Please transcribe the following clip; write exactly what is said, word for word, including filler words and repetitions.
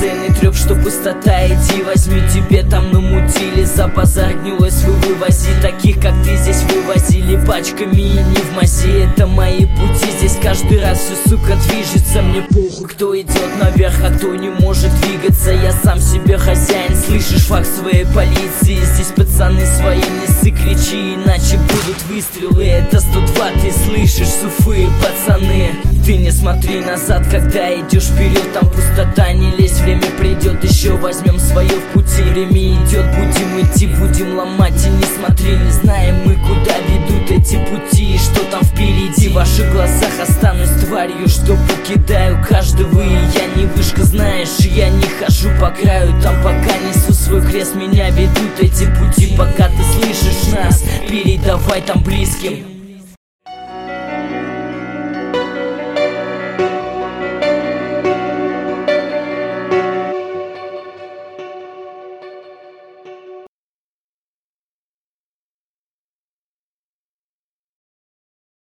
постоянный треп, что пустота. Иди, возьми, тебе там намутили. За базар гнилой свой вывози. Таких, как ты, здесь вывозили пачками и не в мази. Это мои пути, здесь каждый раз все, сука, движется. Мне похуй, кто идет наверх, а кто не может двигаться. Я сам себе хозяин, слышишь факт своей полиции. Здесь пацаны свои, не ссы, кричи, иначе будут выстрелы. Это сто два, ты слышишь, суфы, пацаны. Ты не смотри назад, когда идешь вперед, там пустота, не лезь, время придет, еще возьмем свое в пути. Время идет, будем идти, будем ломать, и не смотри, не знаем мы, куда ведут эти пути, и что там впереди. В ваших глазах останусь тварью, что покидаю каждого, и я не вышка, знаешь, и я не хожу по краю. Там пока несу свой крест, меня ведут эти пути, пока ты слышишь нас, передавай там близким.